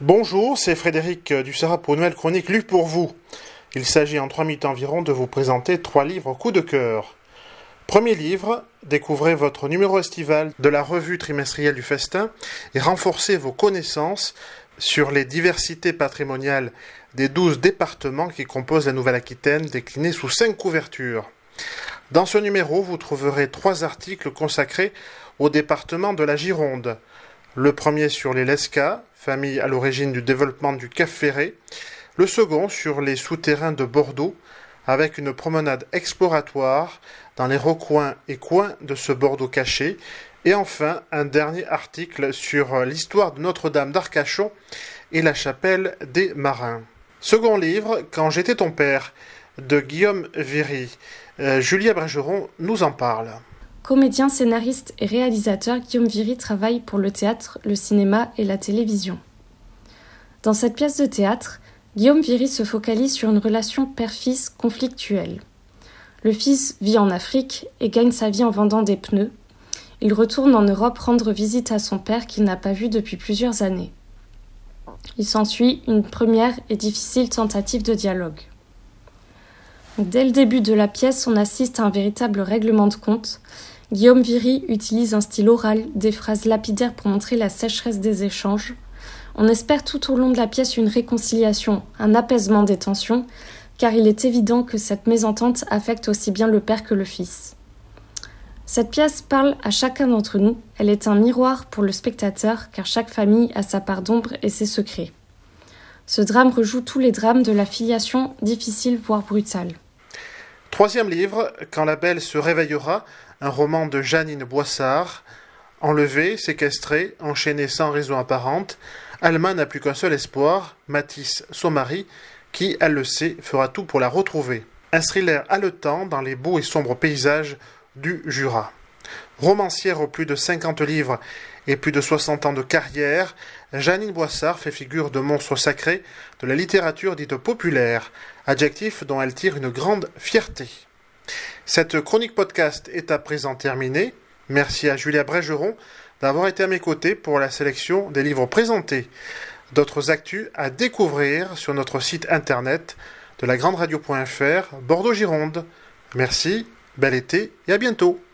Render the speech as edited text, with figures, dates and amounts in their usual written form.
Bonjour, c'est Frédéric Dussara pour une nouvelle chronique lue pour vous. Il s'agit en 3 minutes environ de vous présenter 3 livres coup de cœur. Premier livre, découvrez votre numéro estival de la revue trimestrielle du Festin et renforcez vos connaissances sur les diversités patrimoniales des 12 départements qui composent la Nouvelle-Aquitaine déclinés sous 5 couvertures. Dans ce numéro, vous trouverez 3 articles consacrés au département de la Gironde. Le premier sur les Lescas, famille à l'origine du développement du Cap Ferré. Le second sur les souterrains de Bordeaux, avec une promenade exploratoire dans les recoins et coins de ce Bordeaux caché. Et enfin, un dernier article sur l'histoire de Notre-Dame d'Arcachon et la chapelle des Marins. Second livre, Quand j'étais ton père, de Guillaume Viry. Julia Bergeron nous en parle. Comédien, scénariste et réalisateur, Guillaume Viry travaille pour le théâtre, le cinéma et la télévision. Dans cette pièce de théâtre, Guillaume Viry se focalise sur une relation père-fils conflictuelle. Le fils vit en Afrique et gagne sa vie en vendant des pneus. Il retourne en Europe rendre visite à son père qu'il n'a pas vu depuis plusieurs années. Il s'ensuit une première et difficile tentative de dialogue. Dès le début de la pièce, on assiste à un véritable règlement de compte. Guillaume Viry utilise un style oral, des phrases lapidaires pour montrer la sécheresse des échanges. On espère tout au long de la pièce une réconciliation, un apaisement des tensions, car il est évident que cette mésentente affecte aussi bien le père que le fils. Cette pièce parle à chacun d'entre nous, elle est un miroir pour le spectateur, car chaque famille a sa part d'ombre et ses secrets. Ce drame rejoue tous les drames de la filiation difficile voire brutale. Troisième livre, Quand la belle se réveillera, un roman de Jeannine Boissard. Enlevée, séquestrée, enchaînée sans raison apparente, Alma n'a plus qu'un seul espoir, Mathis, son mari, qui, elle le sait, fera tout pour la retrouver. Un thriller haletant dans les beaux et sombres paysages du Jura. Romancière aux plus de 50 livres et plus de 60 ans de carrière, Jeannine Boissard fait figure de monstre sacré de la littérature dite populaire, adjectif dont elle tire une grande fierté. Cette chronique podcast est à présent terminée. Merci à Julia Bergeron d'avoir été à mes côtés pour la sélection des livres présentés. D'autres actus à découvrir sur notre site internet de lagrandradio.fr Bordeaux-Gironde. Merci, bel été et à bientôt.